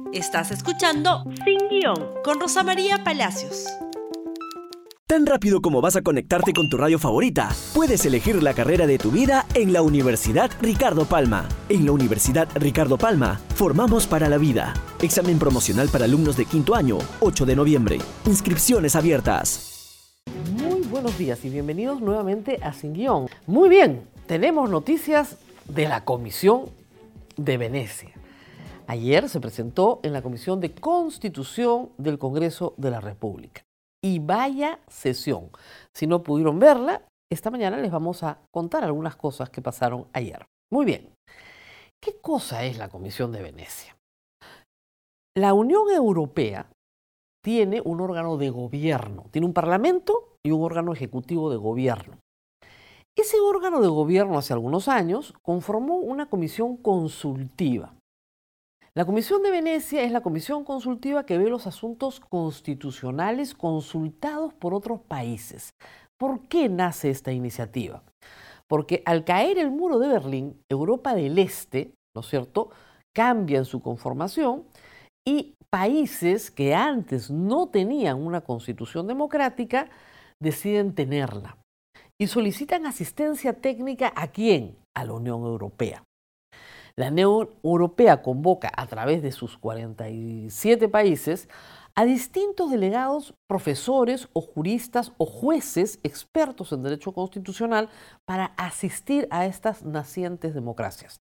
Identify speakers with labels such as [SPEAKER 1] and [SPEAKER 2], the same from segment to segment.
[SPEAKER 1] Estás escuchando Sin Guión con Rosa María Palacios.
[SPEAKER 2] Tan rápido como vas a conectarte con tu radio favorita, puedes elegir la carrera de tu vida en la Universidad Ricardo Palma. En la Universidad Ricardo Palma, formamos para la vida. Examen promocional para alumnos de quinto año, 8 de noviembre. Inscripciones abiertas.
[SPEAKER 3] Muy buenos días y bienvenidos nuevamente a Sin Guión. Muy bien, tenemos noticias de la Comisión de Venecia. Ayer se presentó en la Comisión de Constitución del Congreso de la República. Y vaya sesión. Si no pudieron verla, esta mañana les vamos a contar algunas cosas que pasaron ayer. Muy bien. ¿Qué cosa es la Comisión de Venecia? La Unión Europea tiene un órgano de gobierno, tiene un parlamento y un órgano ejecutivo de gobierno. Ese órgano de gobierno hace algunos años conformó una comisión consultiva. La Comisión de Venecia es la comisión consultiva que ve los asuntos constitucionales consultados por otros países. ¿Por qué nace esta iniciativa? Porque al caer el muro de Berlín, Europa del Este, ¿no es cierto?, cambia en su conformación y países que antes no tenían una constitución democrática deciden tenerla y solicitan asistencia técnica ¿a quién? A la Unión Europea. La Unión Europea convoca a través de sus 47 países a distintos delegados, profesores o juristas o jueces expertos en derecho constitucional para asistir a estas nacientes democracias.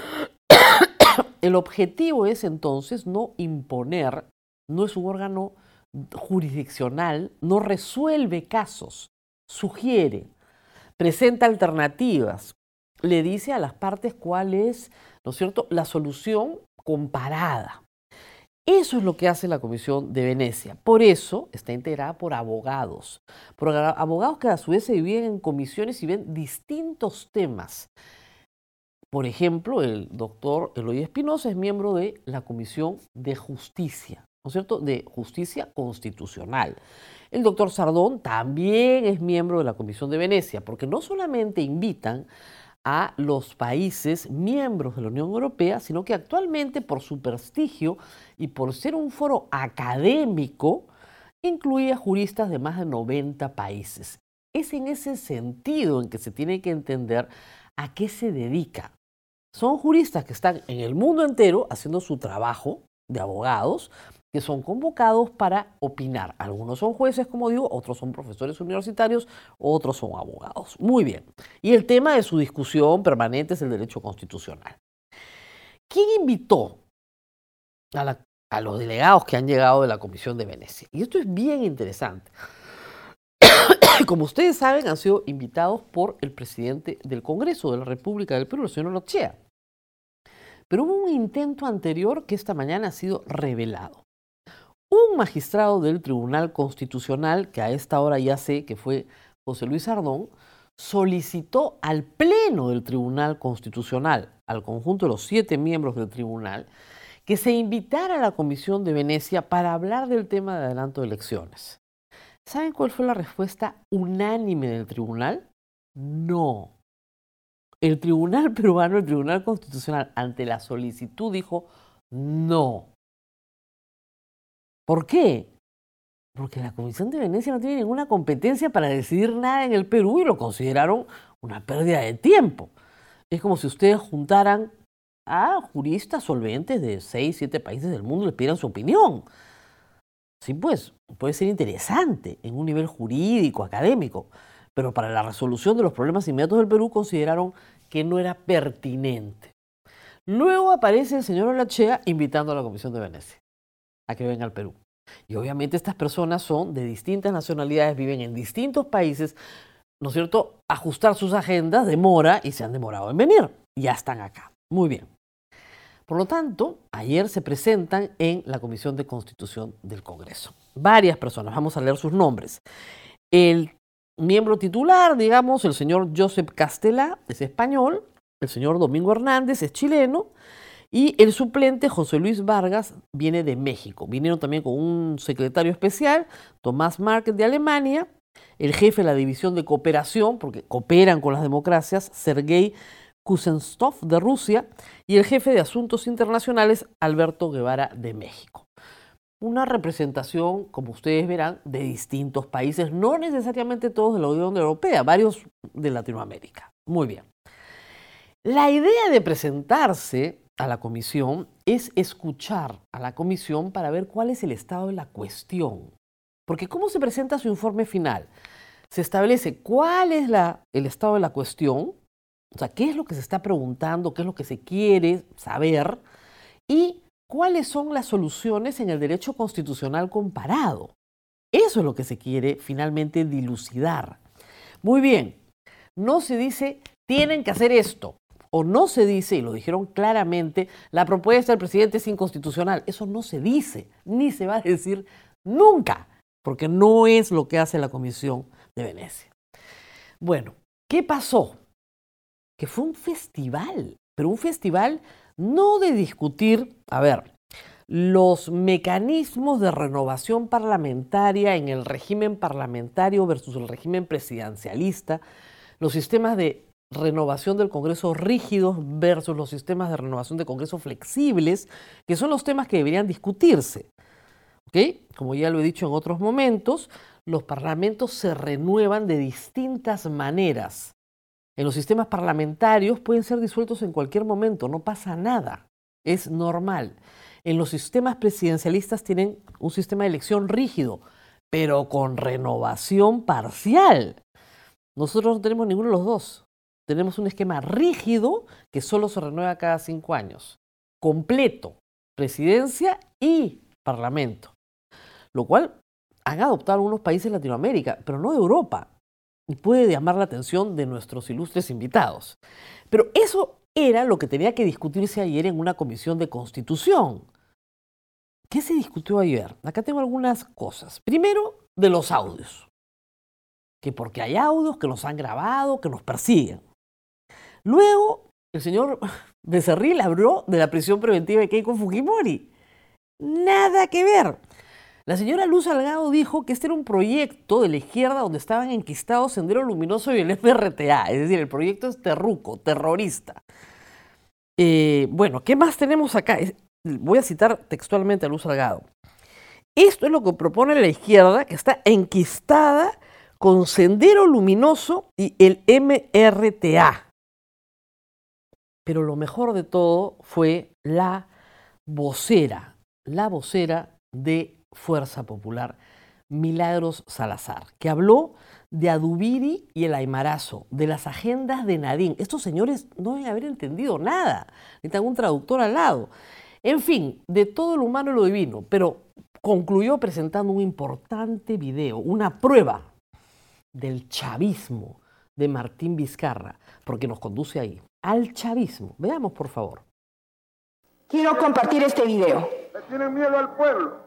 [SPEAKER 3] El objetivo es entonces no imponer, no es un órgano jurisdiccional, no resuelve casos, sugiere, presenta alternativas, le dice a las partes cuál es, ¿no es cierto?, la solución comparada. Eso es lo que hace la Comisión de Venecia. Por eso está integrada por abogados que a su vez se dividen en comisiones y ven distintos temas. Por ejemplo, el doctor Eloy Espinosa es miembro de la Comisión de Justicia, ¿no es cierto?, de Justicia Constitucional. El doctor Sardón también es miembro de la Comisión de Venecia, porque no solamente invitan a los países miembros de la Unión Europea, sino que actualmente por su prestigio y por ser un foro académico, incluye a juristas de más de 90 países. Es en ese sentido en que se tiene que entender a qué se dedica. Son juristas que están en el mundo entero haciendo su trabajo de abogados, que son convocados para opinar. Algunos son jueces, como digo, otros son profesores universitarios, otros son abogados. Muy bien. Y el tema de su discusión permanente es el derecho constitucional. ¿Quién invitó a los delegados que han llegado de la Comisión de Venecia? Y esto es bien interesante. Como ustedes saben, han sido invitados por el presidente del Congreso de la República del Perú, el señor Olaechea. Pero hubo un intento anterior que esta mañana ha sido revelado. Un magistrado del Tribunal Constitucional, que a esta hora ya sé que fue José Luis Sardón, solicitó al Pleno del Tribunal Constitucional, al conjunto de los 7 miembros del tribunal, que se invitara a la Comisión de Venecia para hablar del tema de adelanto de elecciones. ¿Saben cuál fue la respuesta unánime del tribunal? No. El tribunal peruano, el Tribunal Constitucional, ante la solicitud dijo no. ¿Por qué? Porque la Comisión de Venecia no tiene ninguna competencia para decidir nada en el Perú y lo consideraron una pérdida de tiempo. Es como si ustedes juntaran a juristas solventes de 6, 7 países del mundo y les pidieran su opinión. Sí, pues, puede ser interesante en un nivel jurídico, académico, pero para la resolución de los problemas inmediatos del Perú consideraron que no era pertinente. Luego aparece el señor Olaechea invitando a la Comisión de Venecia a que venga al Perú. Y obviamente estas personas son de distintas nacionalidades, viven en distintos países, ¿no es cierto? Ajustar sus agendas demora y se han demorado en venir. Ya están acá. Muy bien. Por lo tanto, ayer se presentan en la Comisión de Constitución del Congreso varias personas. Vamos a leer sus nombres. El miembro titular, digamos, el señor Josep Castelá, es español. El señor Domingo Hernández es chileno. Y el suplente, José Luis Vargas, viene de México. Vinieron también con un secretario especial, Tomás Márquez de Alemania, el jefe de la División de Cooperación, porque cooperan con las democracias, Sergei Kuznetsov de Rusia y el jefe de Asuntos Internacionales, Alberto Guevara de México. Una representación, como ustedes verán, de distintos países, no necesariamente todos de la Unión Europea, varios de Latinoamérica. Muy bien. La idea de presentarse a la comisión es escuchar a la comisión para ver cuál es el estado de la cuestión. Porque ¿cómo se presenta su informe final? Se establece cuál es el estado de la cuestión, o sea, qué es lo que se está preguntando, qué es lo que se quiere saber y cuáles son las soluciones en el derecho constitucional comparado. Eso es lo que se quiere finalmente dilucidar. Muy bien, no se dice tienen que hacer esto, o no se dice, y lo dijeron claramente, la propuesta del presidente es inconstitucional. Eso no se dice, ni se va a decir nunca, porque no es lo que hace la Comisión de Venecia. Bueno, ¿qué pasó? Que fue un festival, pero un festival no de discutir, los mecanismos de renovación parlamentaria en el régimen parlamentario versus el régimen presidencialista, los sistemas de renovación del Congreso rígidos versus los sistemas de renovación del Congreso flexibles, que son los temas que deberían discutirse. ¿Okay? Como ya lo he dicho en otros momentos, los parlamentos se renuevan de distintas maneras. En los sistemas parlamentarios pueden ser disueltos en cualquier momento, no pasa nada, es normal. En los sistemas presidencialistas tienen un sistema de elección rígido, pero con renovación parcial. Nosotros no tenemos ninguno de los dos. Tenemos un esquema rígido que solo se renueva cada 5 años, completo, presidencia y parlamento, lo cual han adoptado algunos países de Latinoamérica, pero no de Europa, y puede llamar la atención de nuestros ilustres invitados. Pero eso era lo que tenía que discutirse ayer en una comisión de Constitución. ¿Qué se discutió ayer? Acá tengo algunas cosas. Primero, de los audios, que porque hay audios que nos han grabado, que nos persiguen. Luego, el señor Becerril habló de la prisión preventiva de Keiko Fujimori. Nada que ver. La señora Luz Salgado dijo que este era un proyecto de la izquierda donde estaban enquistados Sendero Luminoso y el MRTA, es decir, el proyecto es terruco, terrorista. Bueno, ¿qué más tenemos acá? Voy a citar textualmente a Luz Salgado. Esto es lo que propone la izquierda, que está enquistada con Sendero Luminoso y el MRTA. Pero lo mejor de todo fue la vocera de Fuerza Popular, Milagros Salazar, que habló de Adubiri y el Aymarazo, de las agendas de Nadine. Estos señores no deben haber entendido nada, necesitan un traductor al lado. En fin, de todo lo humano y lo divino, pero concluyó presentando un importante video, una prueba del chavismo de Martín Vizcarra, porque nos conduce ahí, al chavismo. Veamos, por favor.
[SPEAKER 4] Quiero compartir este video.
[SPEAKER 5] Le tienen miedo al pueblo.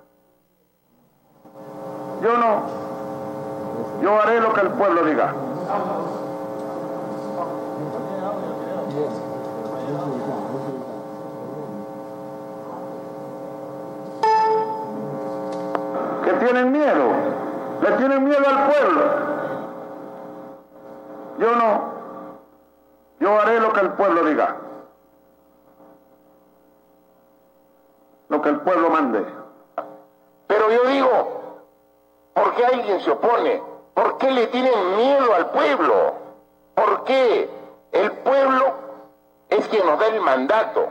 [SPEAKER 5] Yo no. Yo haré lo que el pueblo diga. ¿Que tienen miedo? Le tienen miedo al pueblo. Yo no. Yo haré lo que el pueblo diga. Lo que el pueblo mande. Pero yo digo, ¿por qué alguien se opone? ¿Por qué le tienen miedo al pueblo? ¿Por qué? El pueblo es quien nos da el mandato.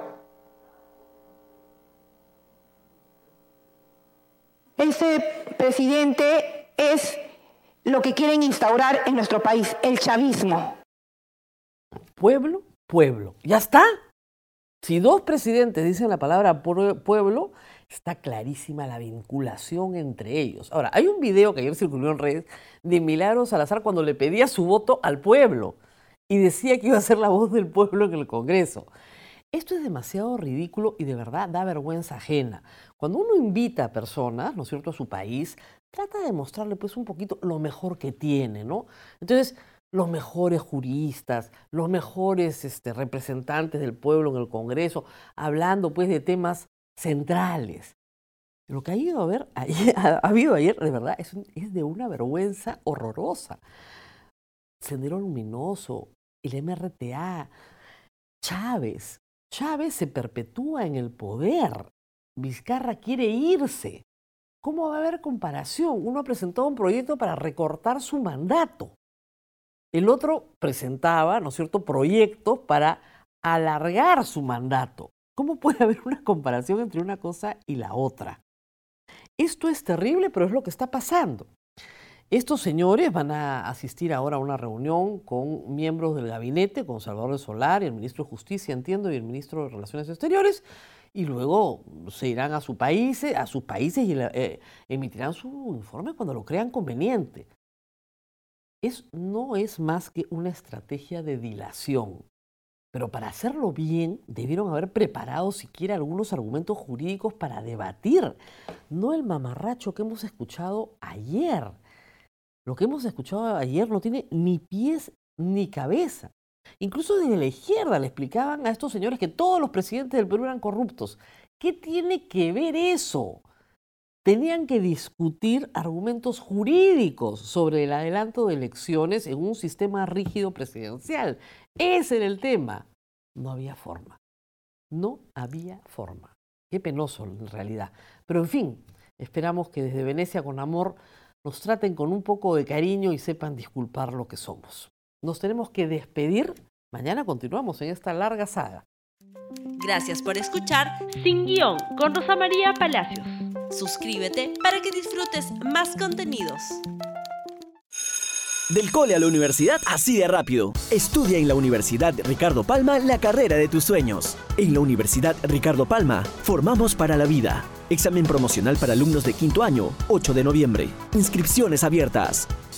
[SPEAKER 4] Ese presidente es lo que quieren instaurar en nuestro país, el chavismo.
[SPEAKER 3] Pueblo, pueblo. Ya está. Si dos presidentes dicen la palabra pueblo, está clarísima la vinculación entre ellos. Ahora, hay un video que ayer circuló en redes de Milagros Salazar cuando le pedía su voto al pueblo y decía que iba a ser la voz del pueblo en el Congreso. Esto es demasiado ridículo y de verdad da vergüenza ajena. Cuando uno invita a personas, ¿no es cierto?, a su país, trata de mostrarle pues un poquito lo mejor que tiene, ¿no? Entonces, los mejores juristas, los mejores representantes del pueblo en el Congreso, hablando pues de temas centrales. Lo que ha habido ayer, de verdad, es de una vergüenza horrorosa. Sendero Luminoso, el MRTA, Chávez. Chávez se perpetúa en el poder. Vizcarra quiere irse. ¿Cómo va a haber comparación? Uno ha presentado un proyecto para recortar su mandato. El otro presentaba, ¿no es cierto?, proyectos para alargar su mandato. ¿Cómo puede haber una comparación entre una cosa y la otra? Esto es terrible, pero es lo que está pasando. Estos señores van a asistir ahora a una reunión con miembros del gabinete, con Salvador del Solar, y el ministro de Justicia, entiendo, y el ministro de Relaciones Exteriores, y luego se irán a sus países y emitirán su informe cuando lo crean conveniente. No es más que una estrategia de dilación. Pero para hacerlo bien, debieron haber preparado siquiera algunos argumentos jurídicos para debatir, no el mamarracho que hemos escuchado ayer. Lo que hemos escuchado ayer no tiene ni pies ni cabeza. Incluso desde la izquierda le explicaban a estos señores que todos los presidentes del Perú eran corruptos. ¿Qué tiene que ver eso? Tenían que discutir argumentos jurídicos sobre el adelanto de elecciones en un sistema rígido presidencial. Ese era el tema. No había forma. No había forma. Qué penoso en realidad. Pero en fin, esperamos que desde Venecia con amor nos traten con un poco de cariño y sepan disculpar lo que somos. Nos tenemos que despedir. Mañana continuamos en esta larga saga.
[SPEAKER 1] Gracias por escuchar Sin Guión con Rosa María Palacios. Suscríbete para que disfrutes más contenidos.
[SPEAKER 2] Del cole a la universidad, así de rápido. Estudia en la Universidad Ricardo Palma la carrera de tus sueños. En la Universidad Ricardo Palma, formamos para la vida. Examen promocional para alumnos de quinto año, 8 de noviembre. Inscripciones abiertas.